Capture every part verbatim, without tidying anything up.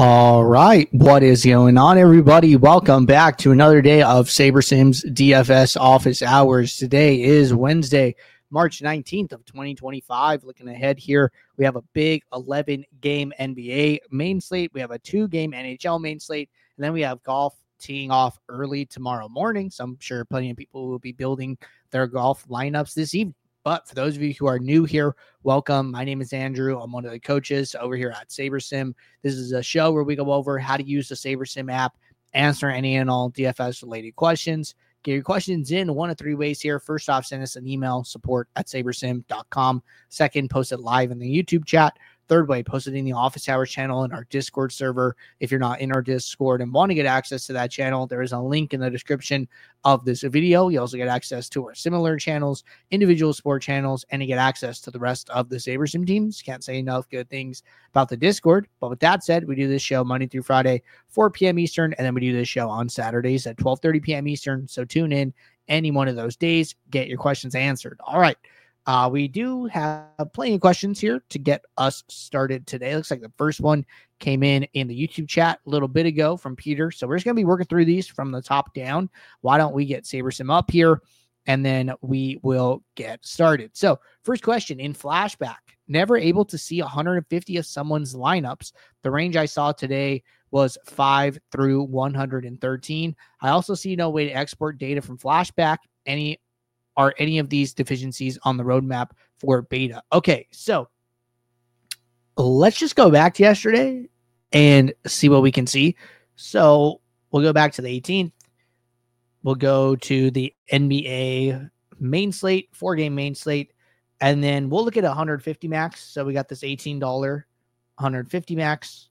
All right, what is going on, everybody? Welcome back to another day of SaberSims D F S office hours. Today is Wednesday, March nineteenth of twenty twenty-five. Looking ahead here, we have a big eleven-game N B A main slate. We have a two-game N H L main slate, and then we have golf teeing off early tomorrow morning. So I'm sure plenty of people will be building their golf lineups this evening. But for those of you who are new here, welcome. My name is Andrew. I'm one of the coaches over here at SaberSim. This is a show where we go over how to use the SaberSim app, answer any and all D F S-related questions. Get your questions in one of three ways here. First off, send us an email, support at sabersim dot com. Second, post it live in the YouTube chat. Third way, post it in the Office Hours channel in our Discord server. If you're not in our Discord and want to get access to that channel, there is a link in the description of this video. You also get access to our similar channels, individual sport channels, and you get access to the rest of the SaberSim teams. Can't say enough good things about the Discord. But with that said, we do this show Monday through Friday, four p.m. Eastern, and then we do this show on Saturdays at twelve thirty p.m. Eastern. So tune in any one of those days, get your questions answered. All right. Uh, we do have plenty of questions here to get us started today. Looks like the first one came in in the YouTube chat a little bit ago from Peter. So we're just going to be working through these from the top down. Why don't we get SaberSim up here and then we will get started. So first question, in flashback, never able to see one hundred fifty of someone's lineups. The range I saw today was five through one hundred thirteen. I also see no way to export data from flashback. Any Are any of these deficiencies on the roadmap for beta? Okay, so let's just go back to yesterday and see what we can see. So we'll go back to the eighteenth. We'll go to the N B A main slate, four-game main slate, and then we'll look at one hundred fifty max. So we got this eighteen dollars one hundred fifty max.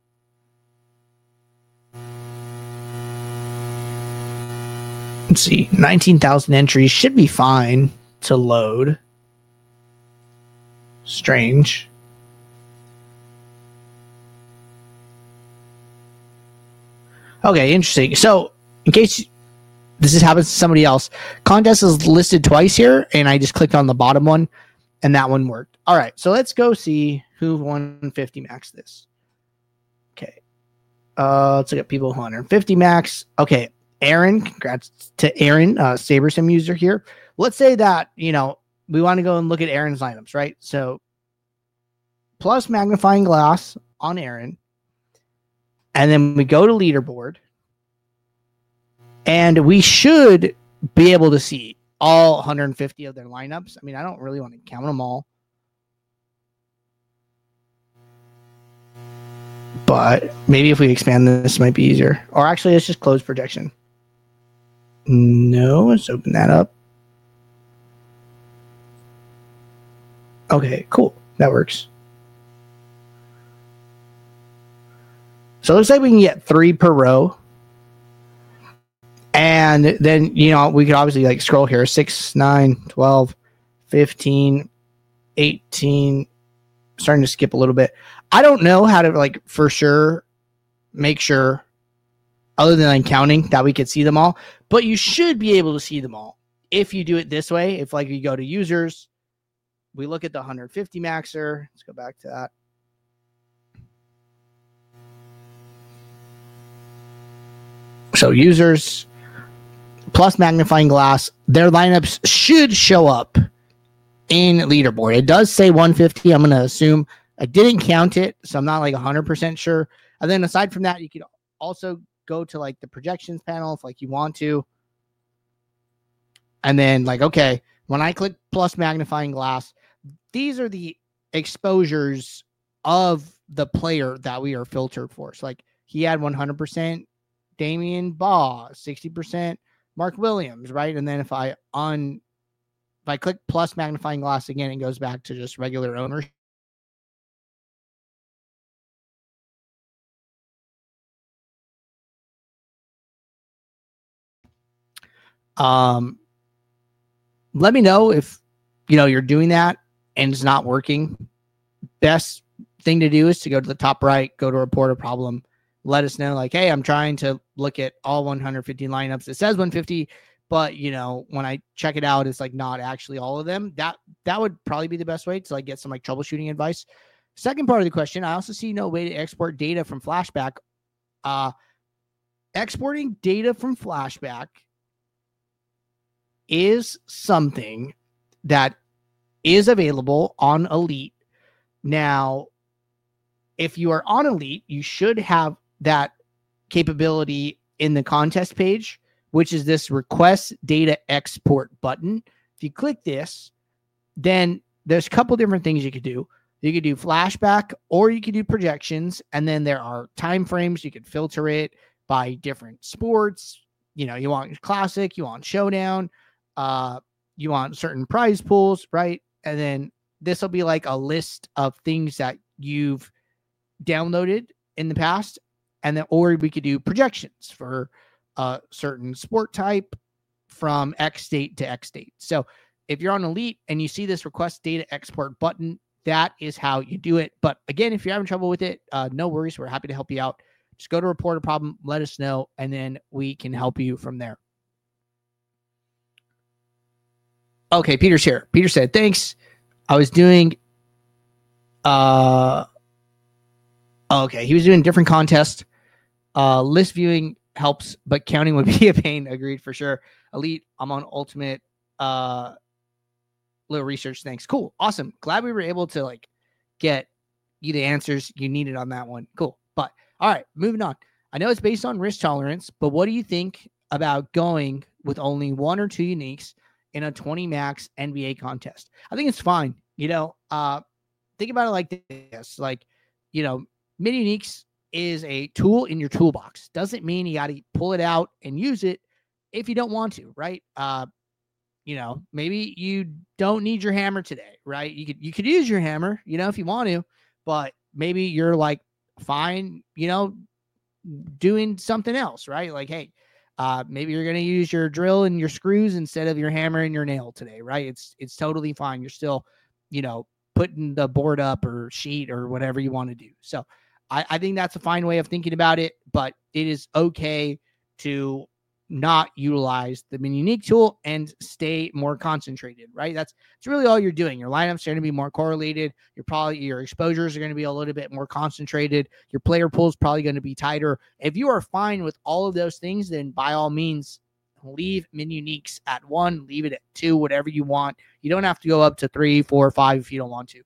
Let's see, nineteen thousand entries should be fine to load. Strange. Okay, interesting. So, in case this has happened to somebody else, contest is listed twice here, and I just clicked on the bottom one, and that one worked. All right, so let's go see who one fifty max this. Okay. Uh, let's look at people who one hundred fifty max. Okay. Aaron, congrats to Aaron, uh, SaberSim user here. Let's say that, you know, we want to go and look at Aaron's lineups, right? So plus magnifying glass on Aaron. And then we go to leaderboard. And we should be able to see all one hundred fifty of their lineups. I mean, I don't really want to count them all. But maybe if we expand this, this might be easier. Or actually, let's just close projection. No, let's open that up. Okay, cool. That works. So it looks like we can get three per row. And then, you know, we could obviously like scroll here. six, nine, twelve, fifteen, eighteen. Starting to skip a little bit. I don't know how to like for sure make sure, other than like counting, that we could see them all. But you should be able to see them all if you do it this way. If like you go to users, we look at the one hundred fifty maxer. Let's go back to that. So users plus magnifying glass, their lineups should show up in leaderboard. It does say one fifty. I'm going to assume. I didn't count it, so I'm not like one hundred percent sure. And then aside from that, you could also go to like the projections panel if like you want to. And then like, okay, when I click plus magnifying glass, these are the exposures of the player that we are filtered for. So like he had one hundred percent Damian Baugh, sixty percent Mark Williams, right? And then if I un if I click plus magnifying glass again, it goes back to just regular ownership. Um, let me know if, you know, you're doing that and it's not working. Best thing to do is to go to the top right, go to report a problem. Let us know like, hey, I'm trying to look at all one hundred fifty lineups. It says one fifty, but you know, when I check it out, it's like not actually all of them. That, that would probably be the best way to like get some like troubleshooting advice. Second part of the question, I also see no way to export data from Flashback. Uh, exporting data from Flashback is something that is available on Elite. Now, if you are on Elite, you should have that capability in the contest page, which is this request data export button. If you click this, then there's a couple different things you could do. You could do Flashback or you could do projections. And then there are time frames. You could filter it by different sports. You know, you want classic, you want showdown, uh, you want certain prize pools, right? And then this will be like a list of things that you've downloaded in the past. And then, or we could do projections for a certain sport type from X date to X date. So if you're on Elite and you see this request data export button, that is how you do it. But again, if you're having trouble with it, uh, no worries. We're happy to help you out. Just go to report a problem, let us know, and then we can help you from there. Okay, Peter's here. Peter said, thanks. I was doing, uh, okay, he was doing a different contest. Uh, list viewing helps, but counting would be a pain. Agreed for sure. Elite, I'm on Ultimate. Uh, little research. Thanks. Cool. Awesome. Glad we were able to like get you the answers you needed on that one. Cool. But all right, moving on. I know it's based on risk tolerance, but what do you think about going with only one or two uniques in a twenty max N B A contest? I think it's fine. You know, uh, think about it like this, like, you know, mini uniques is a tool in your toolbox. Doesn't mean you got to pull it out and use it if you don't want to, right? Uh, you know, maybe you don't need your hammer today, right? You could, you could use your hammer, you know, if you want to, but maybe you're like, fine, you know, doing something else, right? Like, hey, uh, maybe you're going to use your drill and your screws instead of your hammer and your nail today, right? It's, it's totally fine. You're still, you know, putting the board up or sheet or whatever you want to do. So I, I think that's a fine way of thinking about it, but it is okay to not utilize the mini unique tool and stay more concentrated, right? That's, that's really all you're doing. Your lineups are going to be more correlated. Your probably your exposures are going to be a little bit more concentrated. Your player pool is probably going to be tighter. If you are fine with all of those things, then by all means, leave mini uniques at one, leave it at two, whatever you want. You don't have to go up to three, four, five if you don't want to.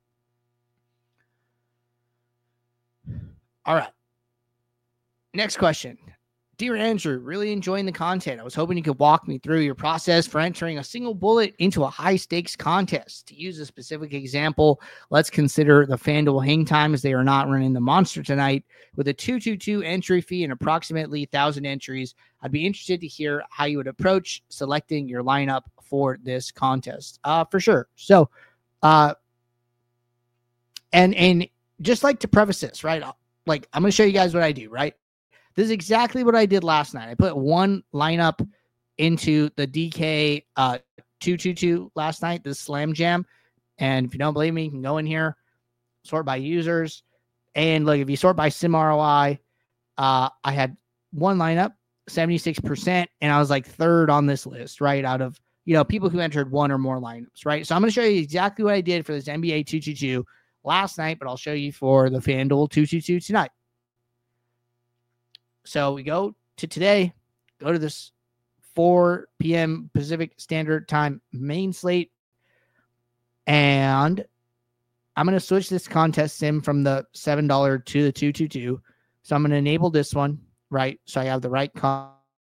All right. Next question. Dear Andrew, really enjoying the content. I was hoping you could walk me through your process for entering a single bullet into a high stakes contest. To use a specific example, let's consider the FanDuel hang time, as they are not running the monster tonight. With a two two two entry fee and approximately one thousand entries, I'd be interested to hear how you would approach selecting your lineup for this contest. Uh, for sure. So, uh, and, and just like to preface this, right? Like, I'm going to show you guys what I do, right? This is exactly what I did last night. I put one lineup into the D K uh, two two two last night, this Slam Jam. And if you don't believe me, you can go in here, sort by users. And look, if you sort by sim R O I, uh, I had one lineup, seventy-six percent, and I was like third on this list, right? Out of, you know, people who entered one or more lineups, right? So I'm going to show you exactly what I did for this N B A two two two last night, but I'll show you for the FanDuel two two two tonight. So we go to today, go to this four p.m. Pacific Standard Time main slate, and I'm going to switch this contest sim from the seven dollars to the two two two. So I'm going to enable this one, right? So I have the right con-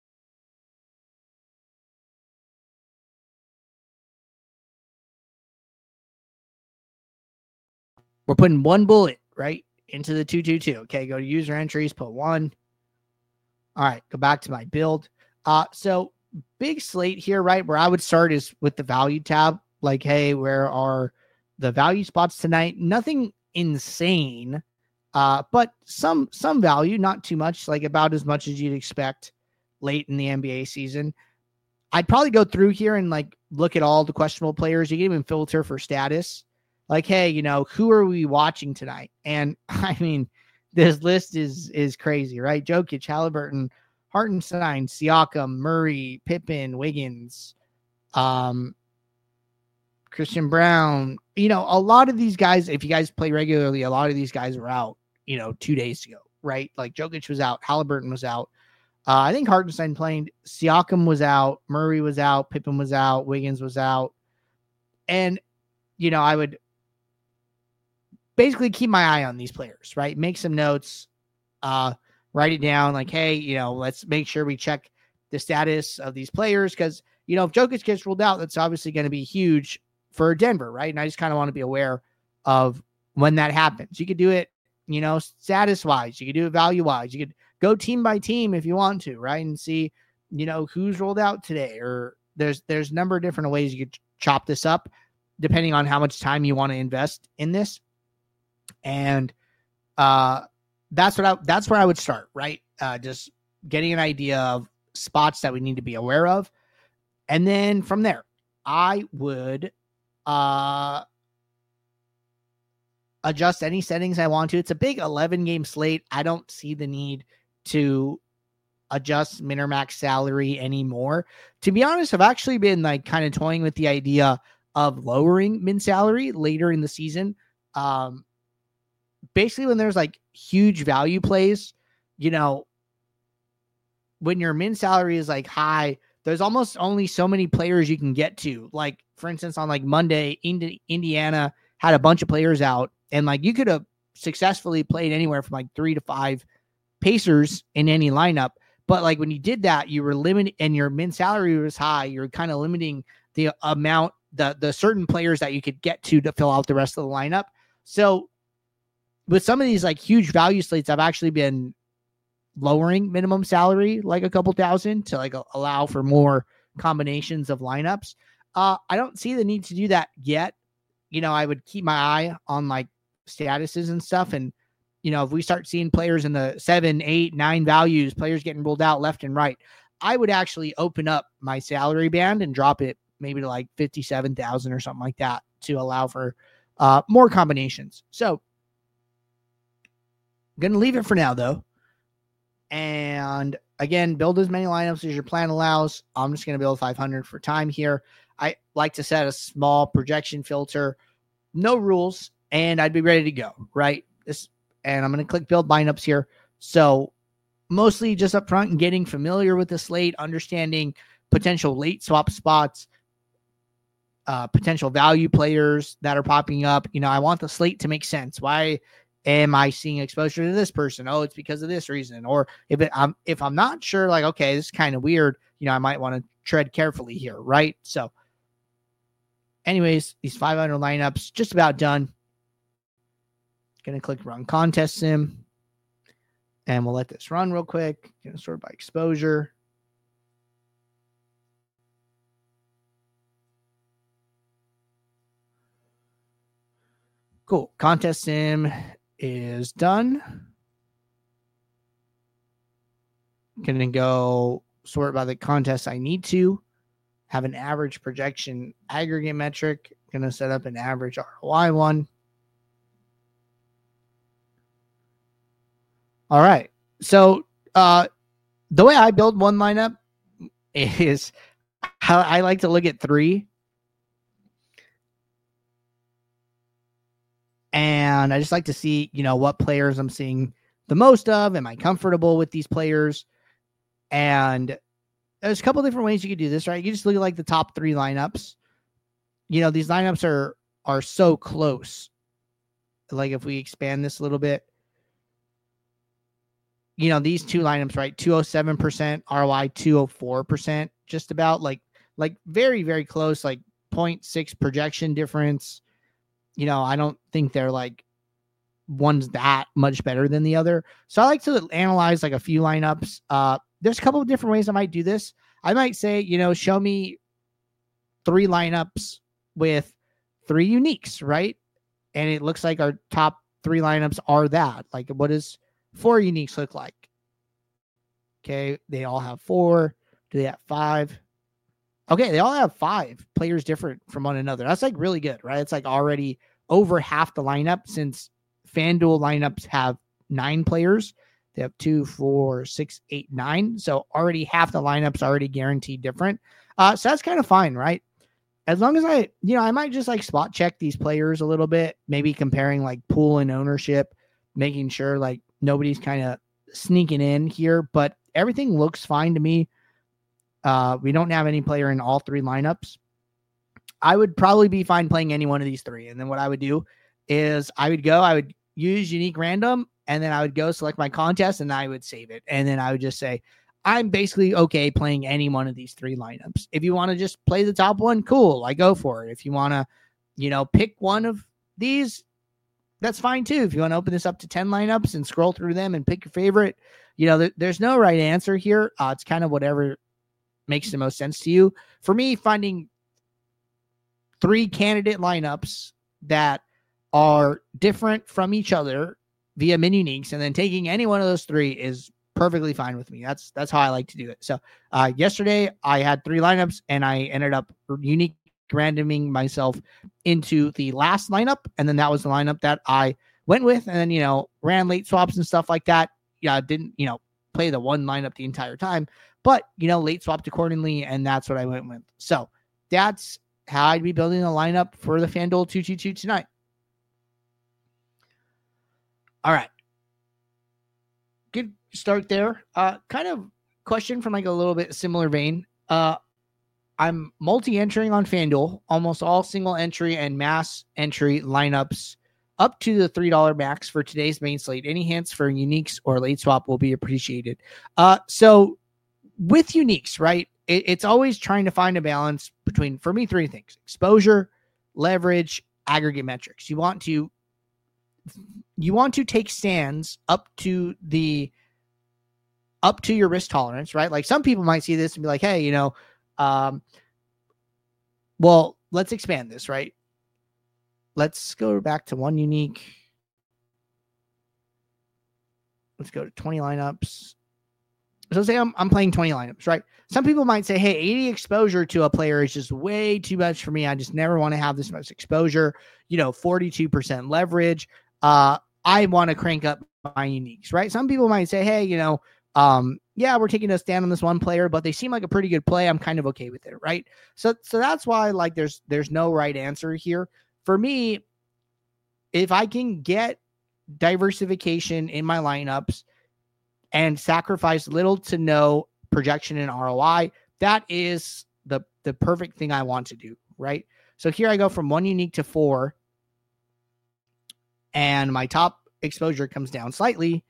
We're putting one bullet, right, into the two two two. Okay, go to user entries, put one. All right, go back to my build. Uh, so big slate here, right? Where I would start is with the value tab. Like, hey, where are the value spots tonight? Nothing insane, uh, but some some value, not too much, like about as much as you'd expect late in the N B A season. I'd probably go through here and like look at all the questionable players. You can even filter for status. Like, hey, you know, who are we watching tonight? And I mean, this list is is crazy, right? Jokic, Halliburton, Hartenstein, Siakam, Murray, Pippen, Wiggins, um, Christian Brown, you know, a lot of these guys, if you guys play regularly, a lot of these guys were out, you know, two days ago, right? Like Jokic was out, Halliburton was out. Uh, I think Hartenstein played, Siakam was out, Murray was out, Pippen was out, Wiggins was out. And, you know, I would basically keep my eye on these players, right? Make some notes, uh, write it down like, hey, you know, let's make sure we check the status of these players. Because, you know, if Jokic gets ruled out, that's obviously going to be huge for Denver, right? And I just kind of want to be aware of when that happens. You could do it, you know, status-wise. You could do it value-wise. You could go team by team if you want to, right? And see, you know, who's rolled out today. Or there's there's a number of different ways you could chop this up depending on how much time you want to invest in this. And uh, that's what I, that's where I would start, right? Uh, just getting an idea of spots that we need to be aware of. And then from there, I would uh, adjust any settings I want to. It's a big eleven game slate. I don't see the need to adjust min or max salary anymore. To be honest, I've actually been like kind of toying with the idea of lowering min salary later in the season. Um, basically when there's like huge value plays, you know, when your min salary is like high, there's almost only so many players you can get to. Like, for instance, on like Monday, Indi- Indiana had a bunch of players out, and like you could have successfully played anywhere from like three to five Pacers in any lineup. But like when you did that, you were limited, and your min salary was high. You're kind of limiting the amount, the the certain players that you could get to to fill out the rest of the lineup. So with some of these like huge value slates, I've actually been lowering minimum salary like a couple thousand to like a, allow for more combinations of lineups. Uh, I don't see the need to do that yet. You know, I would keep my eye on like statuses and stuff. And, you know, if we start seeing players in the seven, eight, nine values, players getting ruled out left and right, I would actually open up my salary band and drop it maybe to like fifty-seven thousand or something like that to allow for uh, more combinations. So I'm going to leave it for now though. And again, build as many lineups as your plan allows. I'm just going to build five hundred for time here. I like to set a small projection filter, no rules, and I'd be ready to go, right? This, and I'm going to click build lineups here. So mostly just up front and getting familiar with the slate, understanding potential late swap spots, uh, potential value players that are popping up. You know, I want the slate to make sense. Why am I seeing exposure to this person? Oh, it's because of this reason. Or if it, I'm if I'm not sure, like, okay, this is kind of weird, you know, I might want to tread carefully here, right? So anyways, these five hundred lineups just about done. Gonna click run contest sim, and we'll let this run real quick. Gonna sort by exposure. Cool. Contest sim is done. Gonna go sort by the contests I need to. Have an average projection aggregate metric. Gonna set up an average R O I one. All right. So uh, the way I build one lineup is how I like to look at three. And I just like to see, you know, what players I'm seeing the most of. Am I comfortable with these players? And there's a couple different ways you could do this, right? You just look at like the top three lineups. You know, these lineups are are so close. Like if we expand this a little bit, you know, these two lineups, right? two oh seven percent R O I, two oh four percent, just about like, like very, very close, like zero point six projection difference. You know, I don't think they're like one's that much better than the other. So I like to analyze like a few lineups. Uh, there's a couple of different ways I might do this. I might say, you know, show me three lineups with three uniques, right? And it looks like our top three lineups are that. Like, what does four uniques look like? Okay, they all have four. Do they have five? Okay, they all have five players different from one another. That's like really good, right? It's like already over half the lineup, since FanDuel lineups have nine players. They have two, four, six, eight, nine. So already half the lineups already guaranteed different. Uh, so that's kind of fine, right? as long as I, you know, I might just like spot check these players a little bit, maybe comparing like pool and ownership, making sure like nobody's kind of sneaking in here, but everything looks fine to me. Uh, we don't have any player in all three lineups. I would probably be fine playing any one of these three. And then what I would do is I would go, I would use unique random, and then I would go select my contest and I would save it. And then I would just say, I'm basically okay playing any one of these three lineups. If you want to just play the top one, cool, I go for it. If you want to, you know, pick one of these, that's fine too. If you want to open this up to ten lineups and scroll through them and pick your favorite, you know, th- there's no right answer here. Uh, it's kind of whatever makes the most sense to you. For me, finding three candidate lineups that are different from each other via min uniques, and then taking any one of those three is perfectly fine with me. That's that's how I like to do it. So uh, yesterday I had three lineups, and I ended up unique randoming myself into the last lineup, and then that was the lineup that I went with, and then you know ran late swaps and stuff like that. Yeah, didn't you know play the one lineup the entire time, but you know late swapped accordingly, and that's what I went with. So that's how I'd be building a lineup for the FanDuel two two two tonight. All right. Good start there. Uh, kind of question from like a little bit similar vein. Uh, I'm multi-entering on FanDuel, almost all single entry and mass entry lineups up to the three dollars max for today's main slate. Any hints for uniques or late swap will be appreciated. Uh, so with uniques, right, it, it's always trying to find a balance between, for me, three things: exposure, leverage, aggregate metrics. You want to you want to take stands up to the up to your risk tolerance, right? Like some people might see this and be like, hey, you know, um, well, let's expand this, right? Let's go back to one unique. Let's go to twenty lineups. So say I'm, I'm playing twenty lineups, right? Some people might say, hey, eighty exposure to a player is just way too much for me. I just never want to have this much exposure. You know, forty-two percent leverage. Uh, I want to crank up my uniques, right? Some people might say, hey, you know, um, yeah, we're taking a stand on this one player, but they seem like a pretty good play. I'm kind of okay with it, right? So, so that's why like there's there's no right answer here. For me, if I can get diversification in my lineups and sacrifice little to no projection and R O I, that is the, the perfect thing I want to do, right? So here I go from one unique to four, and my top exposure comes down slightly.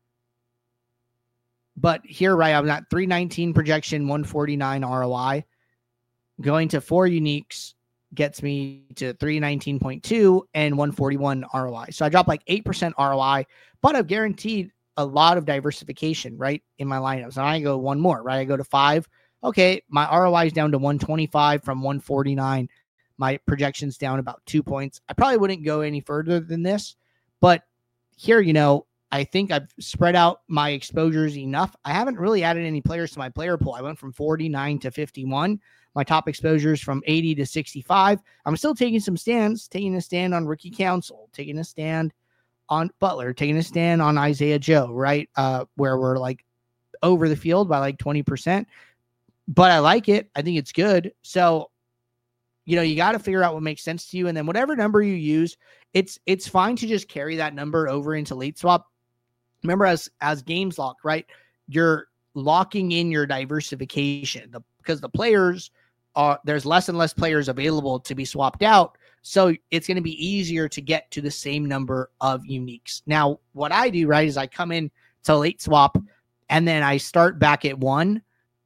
But here, right, I'm at three nineteen projection, one forty-nine R O I. Going to four uniques gets me to three nineteen point two and one forty-one R O I. So I drop like eight percent R O I, but I've guaranteed a lot of diversification, right, in my lineups. And I go one more, right? I go to five. Okay, my R O I is down to one twenty-five from one forty-nine. My projection's down about two points. I probably wouldn't go any further than this, but here, you know, I think I've spread out my exposures enough. I haven't really added any players to my player pool. I went from forty-nine to fifty-one. My top exposures from eighty to sixty-five. I'm still taking some stands, taking a stand on Ricky Council, taking a stand on Butler, taking a stand on Isaiah Joe, right? Uh, where we're like over the field by like twenty percent. But I like it. I think it's good. So, you know, you got to figure out what makes sense to you. And then whatever number you use, it's it's fine to just carry that number over into late swap. Remember, as as games lock, right? You're locking in your diversification the, because the players are, there's less and less players available to be swapped out. So it's going to be easier to get to the same number of uniques. Now, what I do, right, is I come in to late swap and then I start back at one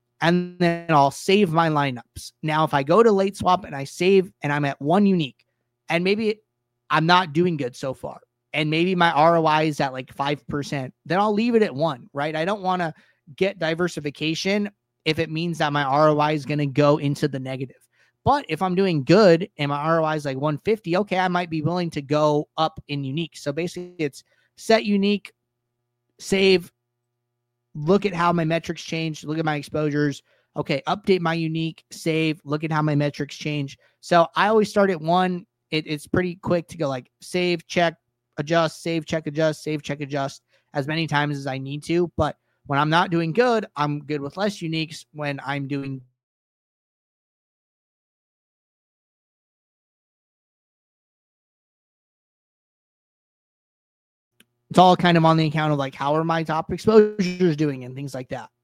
and then I'll save my lineups. Now, if I go to late swap and I save and I'm at one unique and maybe I'm not doing good so far, and maybe my R O I is at like five percent, then I'll leave it at one, right? I don't want to get diversification if it means that my R O I is going to go into the negative. But if I'm doing good and my R O I is like one fifty, okay, I might be willing to go up in unique. So basically it's set unique, save, look at how my metrics change, look at my exposures. Okay, update my unique, save, look at how my metrics change. So I always start at one. It, it's pretty quick to go like save, check, adjust, save, check, adjust, save, check, adjust as many times as I need to. But when I'm not doing good, I'm good with less uniques. When I'm doing It's all kind of on the account of like, how are my top exposures doing and things like that.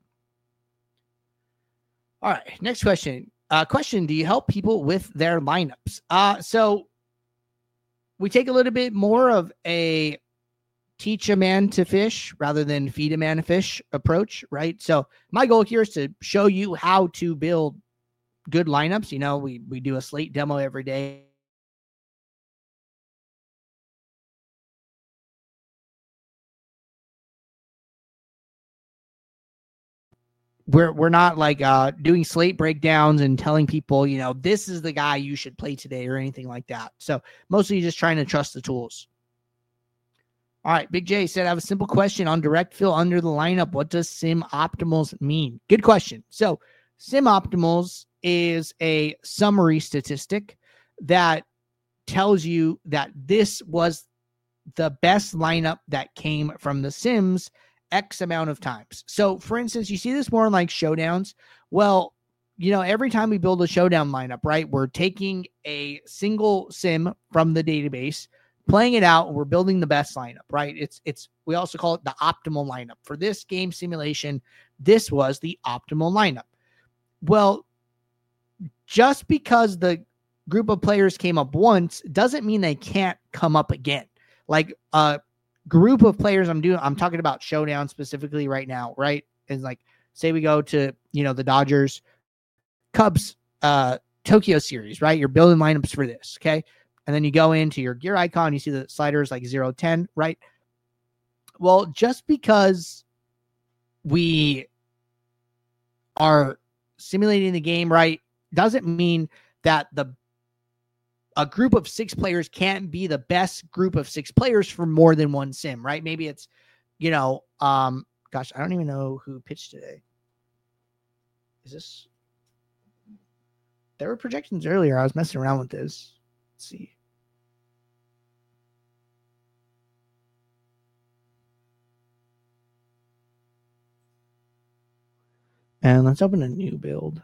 All right, next question. Uh, question, do you help people with their lineups? Uh, so we take a little bit more of a teach a man to fish rather than feed a man to fish approach, right? So my goal here is to show you how to build good lineups. You know, we, we do a slate demo every day. We're we're not like uh, doing slate breakdowns and telling people, you know, this is the guy you should play today or anything like that. So mostly just trying to trust the tools. All right, Big J said, I have a simple question on direct fill under the lineup. What does sim optimals mean? Good question. So sim optimals is a summary statistic that tells you that this was the best lineup that came from the sims X amount of times. So for instance, you see this more in like showdowns. Well, you know, every time we build a showdown lineup, right, we're taking a single sim from the database, playing it out, and we're building the best lineup, right? It's, it's, we also call it the optimal lineup. For this game simulation, this was the optimal lineup. Well, just because the group of players came up once doesn't mean they can't come up again. Like a group of players, I'm doing, I'm talking about showdown specifically right now, right? Is like, say we go to, you know, the Dodgers, Cubs, uh, Tokyo series, right? You're building lineups for this, okay? And then you go into your gear icon, you see the sliders like zero, ten, right? Well, just because we are simulating the game, right, doesn't mean that the a group of six players can't be the best group of six players for more than one sim, right? Maybe it's, you know, um, gosh, I don't even know who pitched today. Is this? There were projections earlier. I was messing around with this. Let's see. And let's open a new build.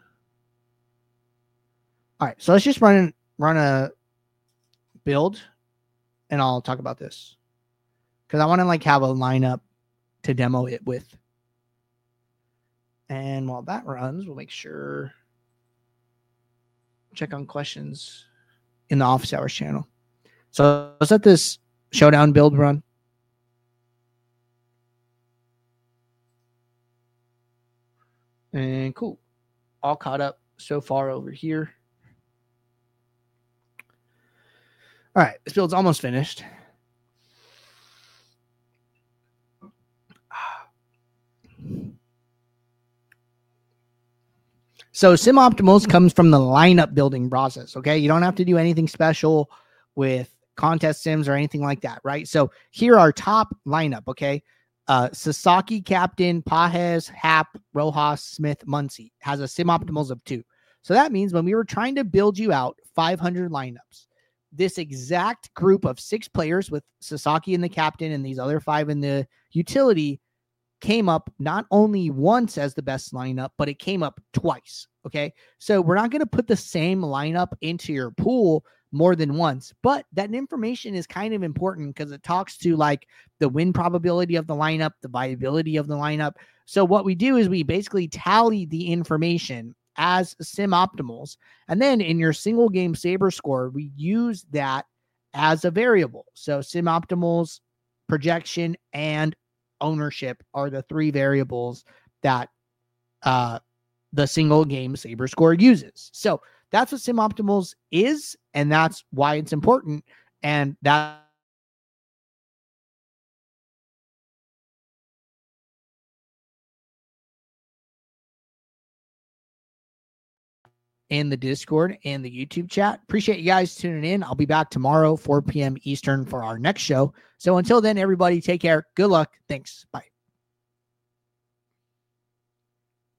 All right, so let's just run run a build, and I'll talk about this because I want to like have a lineup to demo it with. And while that runs, we'll make sure check on questions in the office hours channel. So let's let this showdown build run. And cool. All caught up so far over here. All right, this build's almost finished. So sim optimals comes from the lineup building process, okay? You don't have to do anything special with contest sims or anything like that, right? So here our top lineup, okay? Uh, Sasaki, Captain, Pages, Hap, Rojas, Smith, Muncy has a sim optimals of two. So that means when we were trying to build you out five hundred lineups, this exact group of six players with Sasaki and the captain and these other five in the utility came up not only once as the best lineup, but it came up twice. Okay. So we're not going to put the same lineup into your pool more than once, but that information is kind of important because it talks to like the win probability of the lineup, the viability of the lineup. So what we do is we basically tally the information as sim optimals. And then in your single game Saber score, we use that as a variable. So sim optimals, projection, and ownership are the three variables that uh, the single game Saber score uses. So that's what sim optimals is, and that's why it's important. And that in the Discord and the YouTube chat. Appreciate you guys tuning in. I'll be back tomorrow, four p.m. Eastern for our next show. So until then, everybody take care. Good luck. Thanks. Bye.